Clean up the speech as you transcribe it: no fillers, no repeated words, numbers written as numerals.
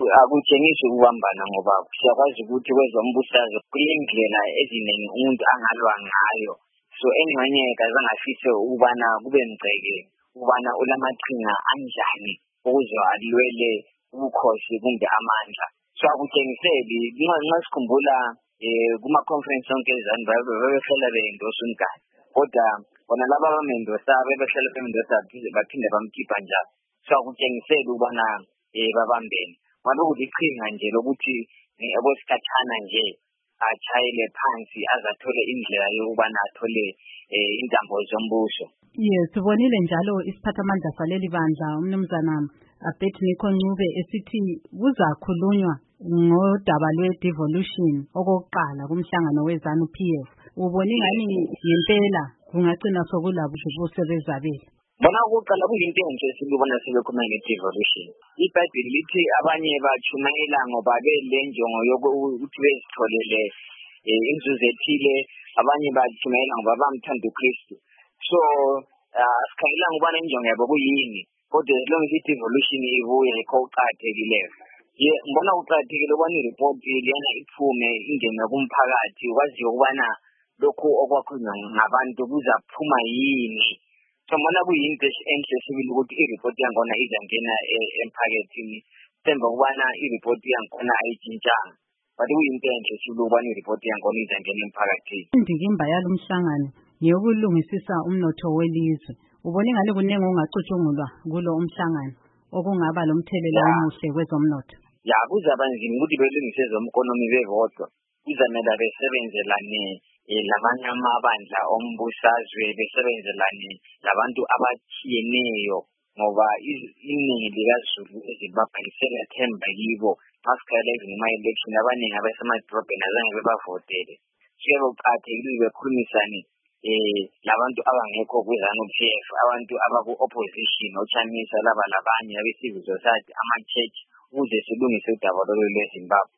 akutshengisi ukubambana ngoba siyakwazi ukuthi kwezombusazwe kulendlela eziningi umuntu angalwa ngayo. So engxenye kazangafise ukubana kube mgceke ukubana ulamaqhinga anjani ukuze alwele ubukhosi kumbe amandla. So akutshengiseli nxa sikhumbula kuma-conference onke eZanu-PF bebehlala be-endorse uMgani, kodwa bona laba abamendosa bebehlala bemendosa baphinde bamkhipha njalo. So akutshengiseli ukubana babambene. Ngabe kuliqhinga nje lokuthi okwesikathana nje achayele phansi azathole indlela yokubana athole intambo zombuso. Yes, sibonile njalo isiphathamandla saleli bandla umnumzana Abednego Ncube esithi kuzakhulunywa ngodaba lwe-devolution okokuqala kumhlangano weZanu-PF. Ubone ngani ngempela kungagcina sokulabo sebezabele? Bona okokuqala kuyinto enhle sikubona sebekhuluma nge-devolution. IBhayibheli lithi abanye batshumayela ngoba belenjongo yokuthi bezitholele inzuzo ethile, abanye batshumayela ngoba bamthanda uKristu. So asikhangela ngubana injongo yabo kuyini, kodwa as long as i-devolution ibuye kuqakathekileyo. Ngibona kuqakathekile ukubana i-report lena iphume ingene kumphakathi kwaziyo ukubana lokhu okwakhulunywa ngabantu kuzaphuma yini. So ngibona kuyinto enhle sibili ukuthi i-report yakhona izangena emphakathini. Semba ukubana i-report yakhona ayitshintshanga, but kuyinto enhle sibili ukubana i-report yakhona izangena emphakathini. Indikimba yalomhlangano ngeyokulungisisa umnotho welizwe. Ubone ngani kunenge ungacutshungulwa kulo umhlangano okungaba lomthelela omuhle kwezomnotho? Kuzaba nzima ukuthi belungise ezomkonomi bevodwa. Kuzamela besebenzelane labanye amabandla ombusazwe, besebenzelane labantu abatshiyeneyo ngoba iningi likaZulu eZimbabwe liselathemba kibo. Masikhala ezima-election abaningi abasemadrobheni azange bebavotele. Kuyabe kuqakathekile bekhulumisane labantu abangekho kweZanu-PF, abantu abaku-opposition, oChamisa laba labanye abe-civil society, ama-church, ukuze silungise udaba lolu lweZimbabwe.